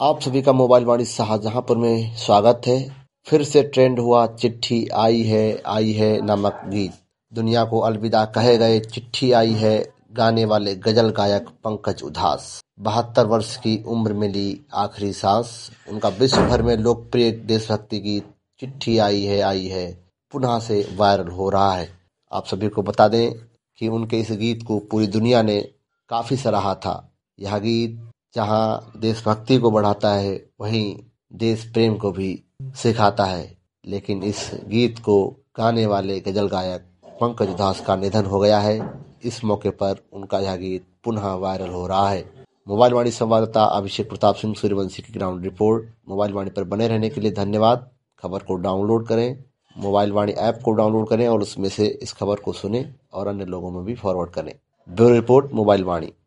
आप सभी का मोबाइल वाणी शाहजहांपुर में स्वागत है। फिर से ट्रेंड हुआ चिट्ठी आई है नामक गीत। दुनिया को अलविदा कहे गए चिट्ठी आई है गाने वाले गजल गायक पंकज उधास। 72 वर्ष की उम्र में ली आखिरी सांस। उनका विश्व भर में लोकप्रिय देशभक्ति गीत चिट्ठी आई है पुनः से वायरल हो रहा है। आप सभी को बता दें कि उनके इस गीत को पूरी दुनिया ने काफी सराहा था। यह गीत जहां देशभक्ति को बढ़ाता है वहीं देश प्रेम को भी सिखाता है। लेकिन इस गीत को गाने वाले गजल गायक पंकज उधास का निधन हो गया है। इस मौके पर उनका यह गीत पुनः वायरल हो रहा है। मोबाइल वाणी संवाददाता अभिषेक प्रताप सिंह सूर्यवंशी की ग्राउंड रिपोर्ट। मोबाइल वाणी पर बने रहने के लिए धन्यवाद। खबर को डाउनलोड करें, मोबाइल वाणी ऐप को डाउनलोड करें और उसमें से इस खबर को सुनें और अन्य लोगों में भी फॉरवर्ड करें। ब्यूरो रिपोर्ट, मोबाइल वाणी।